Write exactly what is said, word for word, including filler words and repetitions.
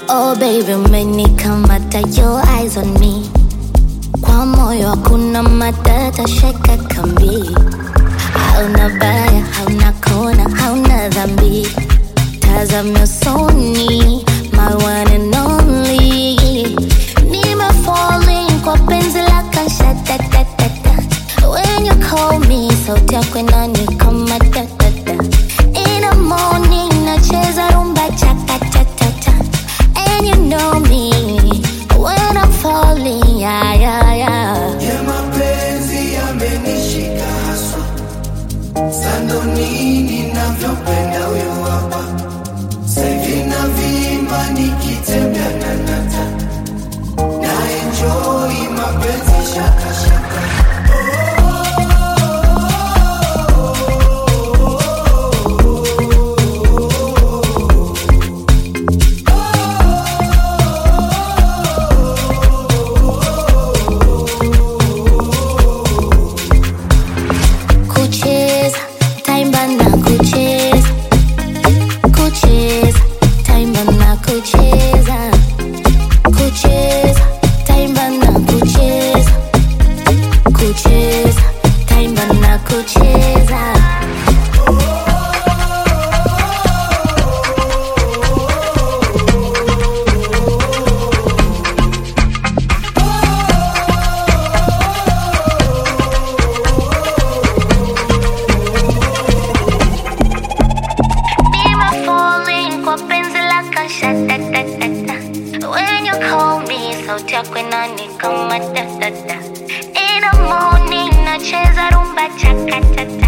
Oh baby, umenikamata, your eyes on me. Kwa moyo hakuna matata, sheka kambi. Hauna baya, hauna kona, hauna dhambi. Tazama usoni, my one and only. Nime falling kwa penzi lako shatatatata. When you call me, sauti yako inanikamata. In the morning, nacheza rumba chaka-cha-cha-cha. And you know me, when I'm falling, yeah, yeah, yeah. Ya mapenzi yamenishika haswa. Sando nini navyopenda huyo hapa. Saivi na vima nikitembea na nata. Na enjoy mapenzi shaka shaka. When you call me, sauti yako inanikamata. In the morning, nacheza rumba chaka-cha-cha.